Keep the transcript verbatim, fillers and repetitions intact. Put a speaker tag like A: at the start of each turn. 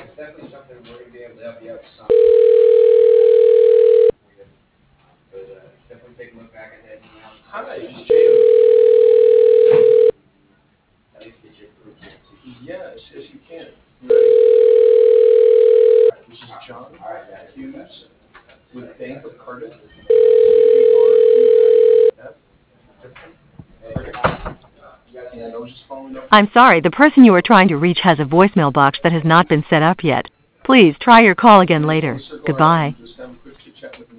A: it's definitely something we're gonna be able to help you out with some. But uh, definitely take a look back at that email.
B: Hi, it's Jay.
A: At least get you approved.
B: Yes, yes, you can. You ready? All right, this is John
A: All right, guys.
B: Hughes with Bank of Cardiff. And I was just following up.
C: I'm sorry, the person you are trying to reach has a voicemail box that has not been set up yet. Please try your call again later. Goodbye.
B: Just have a quick chit chat with